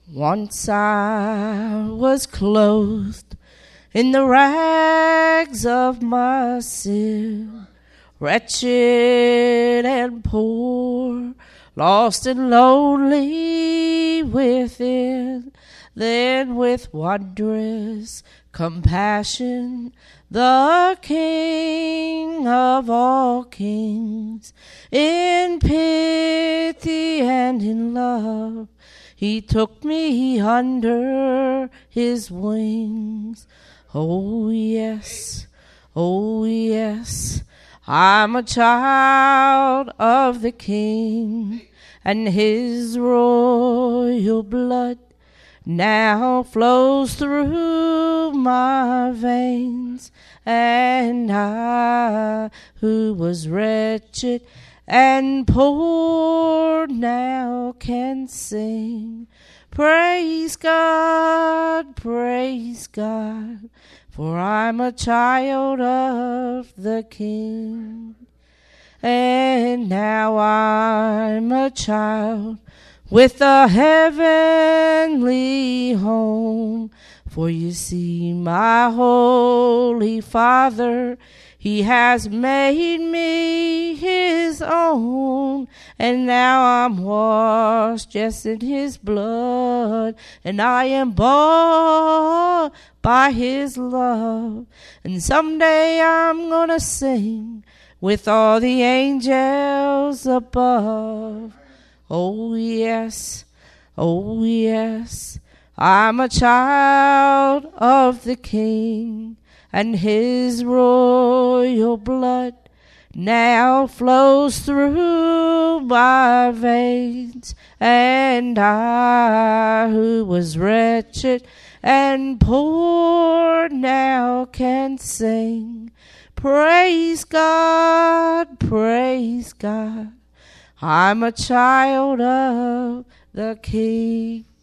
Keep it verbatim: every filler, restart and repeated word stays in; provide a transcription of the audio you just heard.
Once I was clothed in the rags of my sin, wretched and poor, lost and lonely within. Then with wondrous compassion, the King of all kings, in pity and in love, he took me under his wings. Oh yes, oh yes, I'm a child of the King, and his royal blood now flows through my veins. And I, who was wretched and poor, now can sing. Praise God, praise God, for I'm a child of the King. And now I'm a child with a heavenly home. For you see, my Holy Father, he has made me his own. And now I'm washed just in his blood, and I am bought by his love. And someday I'm gonna sing with all the angels above. Oh yes, oh yes, I'm a child of the King, and his royal blood now flows through my veins. And I, who was wretched and poor, now can sing. Praise God, praise God, I'm a child of the King.